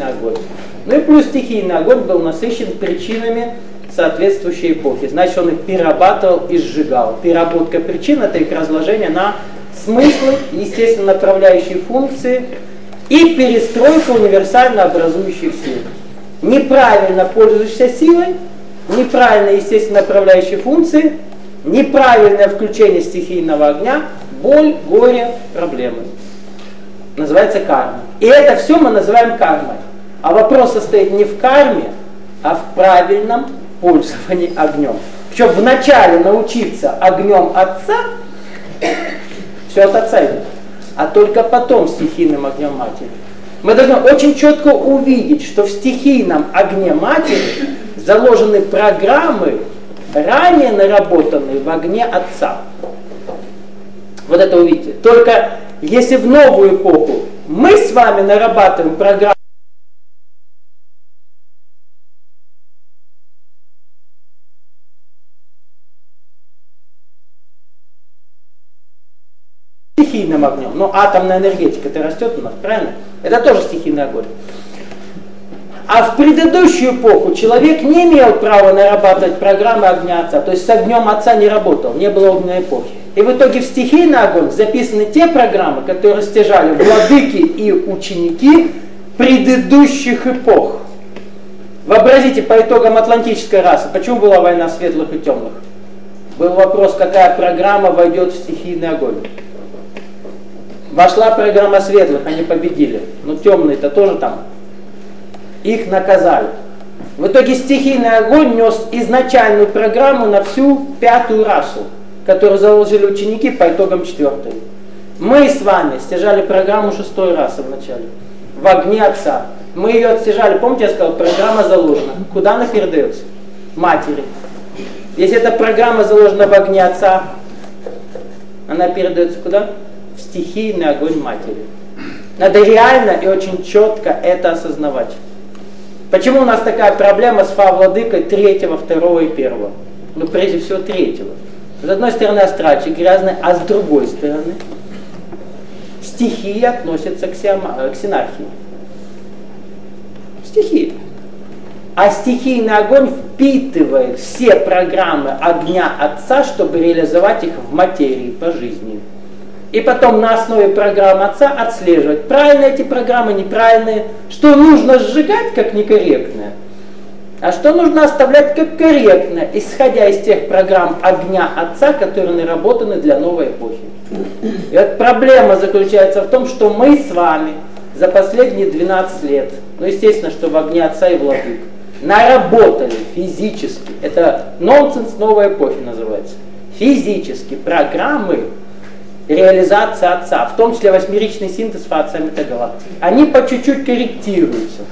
первичный огонь. Ну и плюс стихийный огонь был насыщен причинами соответствующей эпохи. Значит, он их перерабатывал и сжигал. Переработка причин — это их разложение на смыслы, естественно, направляющие функции и перестройка универсально образующих сил. Неправильно пользуешься силой, неправильно, естественно, направляющие функции, неправильное включение стихийного огня, боль, горе, проблемы. Называется карма. И это все мы называем кармой. А вопрос состоит не в карме, а в правильном пользовании огнем. Причем вначале научиться огнем отца, все от отца идет, а только потом стихийным огнем матери. Мы должны очень четко увидеть, что в стихийном огне матери заложены программы, ранее наработанные в огне отца. Вот это увидите. Только если в новую эпоху мы с вами нарабатываем программу, стихийным огнем, но атомная энергетика-то растет у нас, правильно? Это тоже стихийный огонь. А в предыдущую эпоху человек не имел права нарабатывать программы огня отца, то есть с огнем отца не работал, не было огненной эпохи. И в итоге в стихийный огонь записаны те программы, которые стяжали владыки и ученики предыдущих эпох. Вообразите, по итогам атлантической расы, почему была война светлых и темных? Был вопрос, какая программа войдет в стихийный огонь. Вошла программа светлых, они победили. Но темные-то тоже там. Их наказали. В итоге стихийный огонь нес изначальную программу на всю пятую расу, которую заложили ученики по итогам четвертой. Мы с вами стяжали программу шестой расы вначале, в огне отца. Мы ее отстяжали, помните, я сказал, программа заложена. Куда она передается? Матери. Если эта программа заложена в огне отца, она передается куда? В стихийный огонь матери. Надо реально и очень четко это осознавать. Почему у нас такая проблема с фа-владыкой третьего, второго и первого? Ну, прежде всего, третьего. С одной стороны, астральчик грязный, а с другой стороны, стихии относятся к синархии. Стихии. А стихийный огонь впитывает все программы огня отца, чтобы реализовать их в материи по жизни. И потом на основе программы отца отслеживать, правильные эти программы, неправильные, что нужно сжигать как некорректное, а что нужно оставлять как корректное, исходя из тех программ огня отца, которые наработаны для новой эпохи. И вот проблема заключается в том, что мы с вами за последние 12 лет, ну естественно, что в огне отца и владык, наработали физически, это нонсенс новой эпохи называется, физически программы реализации отца, в том числе восьмеричный синтез фа-отца метагалактики. Они по чуть-чуть корректируются,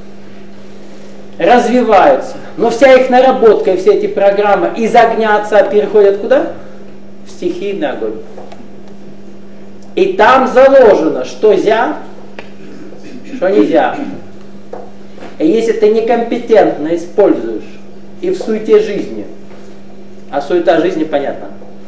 развиваются, но вся их наработка и все эти программы из огня отца переходят куда? В стихийный огонь. И там заложено, что зя, что нельзя. И если ты некомпетентно используешь и в суете жизни, а суета жизни понятно,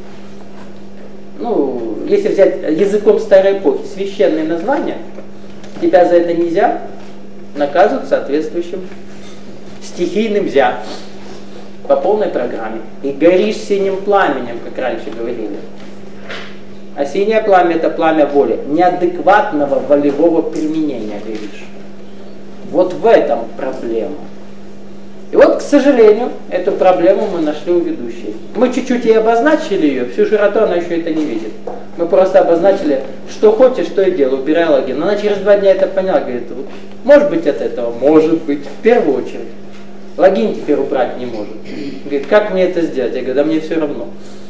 ну, если взять языком старой эпохи священные названия, тебя за это нельзя, наказывают соответствующим стихийным зя по полной программе. И горишь синим пламенем, как раньше говорили. А синее пламя — это пламя воли, неадекватного волевого применения горишь. Вот в этом проблема. И вот, к сожалению, эту проблему мы нашли у ведущей. Мы чуть-чуть и обозначили ее, всю широту она еще это не видит. Мы просто обозначили, что хочешь, что и делай, убирай логин. Она через 2 дня это поняла, говорит, может быть от этого, может быть, в первую очередь. Логин теперь убрать не может. Говорит, как мне это сделать? Я говорю, да мне все равно.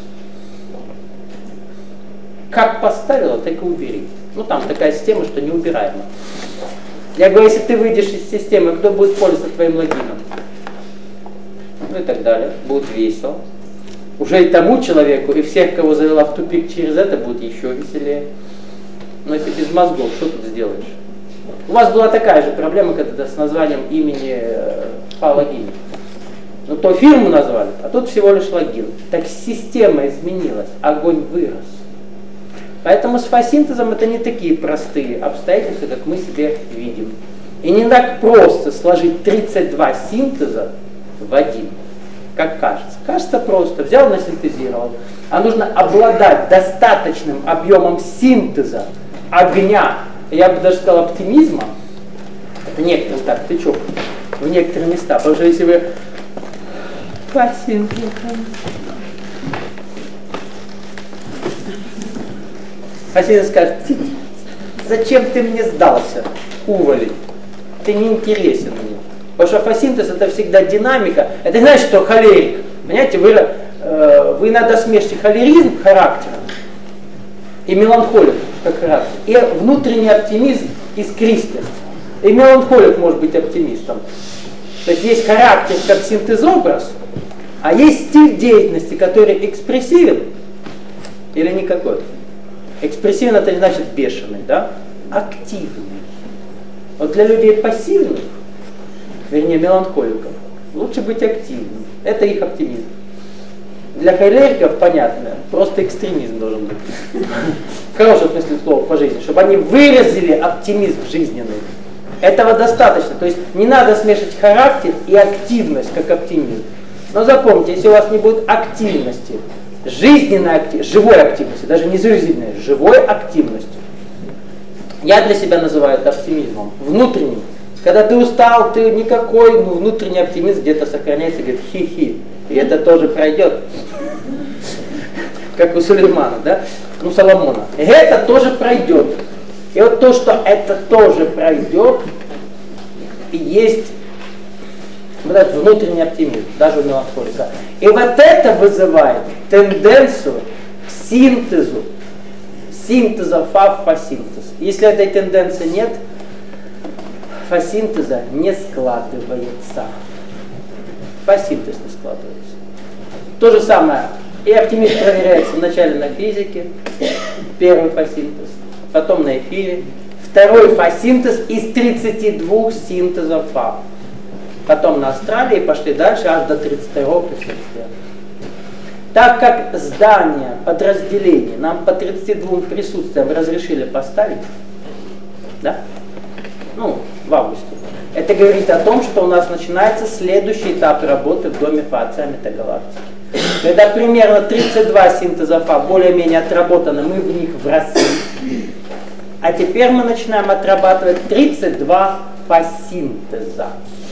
Как поставила, так и убери. Ну там такая система, что неубираема. Я говорю, если ты выйдешь из системы, кто будет пользоваться твоим логином? Ну и так далее. Будет весело. Уже и тому человеку, и всех, кого завела в тупик через это, будет еще веселее. Но если без мозгов, что тут сделаешь? У вас была такая же проблема когда-то с названием имени фа-логин. Ну то фирму назвали, а тут всего лишь логин. Так система изменилась, огонь вырос. Поэтому с фа-синтезом это не такие простые обстоятельства, как мы себе видим. И не так просто сложить 32 синтеза в один, как кажется. Кажется просто, взял, насинтезировал. А нужно обладать достаточным объемом синтеза, огня, я бы даже сказал оптимизма, это некоторым так тычок в некоторые места. Потому что если вы Фасин скажет, зачем ты мне сдался, уволень? Ты не интересен мне. Потому что фасинтез это всегда динамика. Это не значит, что холерик. Понимаете, вы иногда смешите холеризм характера и меланхолик как характер. И внутренний оптимизм, искристость. И меланхолик может быть оптимистом. То есть есть характер как синтезобраз, а есть стиль деятельности, который экспрессивен или никакой. Экспрессивен это не значит бешеный, да? Активный. Вот для людей пассивных, вернее меланхоликов, лучше быть активным. Это их оптимизм. Для холериков, понятно, просто экстремизм должен быть. В хорошем смысле слова по жизни, чтобы они выразили оптимизм жизненный. Этого достаточно. То есть не надо смешивать характер и активность как оптимизм. Но запомните, если у вас не будет активности, жизненной активности, живой активности, даже не жизненной, живой активности, я для себя называю это оптимизмом, внутренним. Когда ты устал, ты никакой, но внутренний оптимизм где-то сохраняется, говорит хи-хи. И это тоже пройдет. Как у Сулеймана, да? У Соломона. И это тоже пройдет. И вот то, что это тоже пройдет, и есть вот этот внутренний оптимизм, даже у меланхолика. И вот это вызывает тенденцию к синтезу. Синтеза фасинтез. Если этой тенденции нет, фасинтеза не складывается. Фасинтез не складывается. То же самое. И оптимизм проверяется вначале на физике, первый фасинтез, потом на эфире, второй фасинтез из 32 синтезов фа. Потом на астрале и пошли дальше аж до 32 присутствия. Так как здание, подразделение нам по 32 присутствиям разрешили поставить, да? Ну, в августе. Это говорит о том, что у нас начинается следующий этап работы в доме Фа, отца метагалактики. Когда примерно 32 синтеза Фа более-менее отработаны, мы в них вросли. А теперь мы начинаем отрабатывать 32 фасинтеза.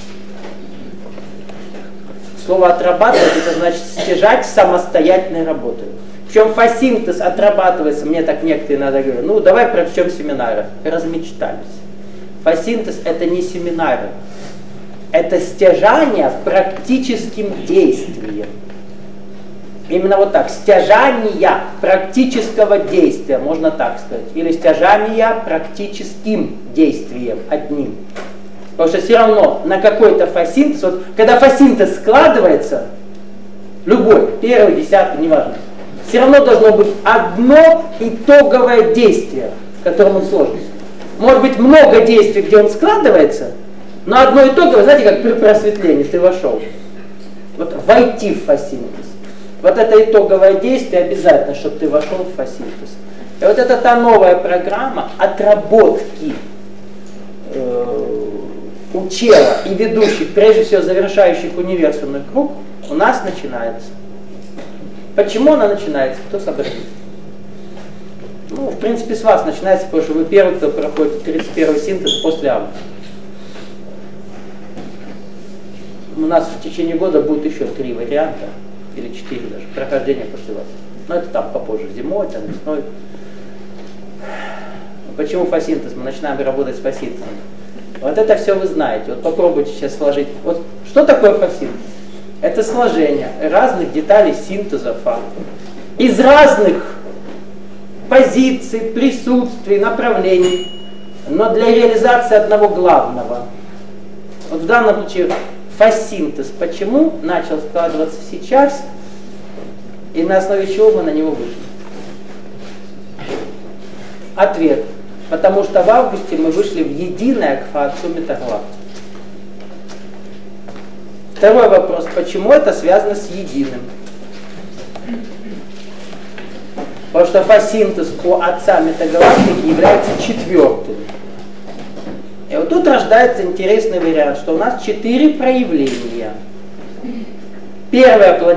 Слово «отрабатывать» это значит стяжать самостоятельной работой. Причем фасинтез отрабатывается, мне так некоторые иногда говорят, ну давай прочтем семинары. Размечтались. Фасинтез это не семинары. Это стяжание в практическим действием. Именно вот так. Стяжание практического действия, можно так сказать. Или стяжание практическим действием одним. Потому что все равно на какой-то фасинтез, вот, когда фасинтез складывается, любой, первый, десятый, неважно, все равно должно быть одно итоговое действие, в котором он сложится. Может быть много действий, где он складывается, но одно итоговое, знаете, как при просветлении, ты вошел. Вот войти в фасинтез. Вот это итоговое действие обязательно, чтобы ты вошел в фасинтез. И вот это та новая программа отработки учела и ведущих, прежде всего завершающих универсумный круг, у нас начинается. Почему она начинается? Кто сообразит? Ну, в принципе, с вас начинается, потому что вы первый, кто проходит 31 синтез после августа. У нас в течение года будет еще 3 варианта, или 4 даже, прохождения после вас. Но это там попозже, зимой, там весной. Почему фасинтез? Мы начинаем работать с фасинтезом. Вот это все вы знаете. Вот попробуйте сейчас сложить. Вот что такое фасинтез? Это сложение разных деталей синтеза фа. Из разных позиций, присутствий, направлений. Но для реализации одного главного. Вот в данном случае фасинтез. Почему начал складываться сейчас? И на основе чего мы на него вышли? Ответ. Потому что в августе мы вышли в единое к Фа-Отцу метагалактики. Второй вопрос. Почему это связано с единым? Потому что фасинтез у Отца метагалактики является четвертым. И вот тут рождается интересный вариант, что у нас 4 проявления. Первое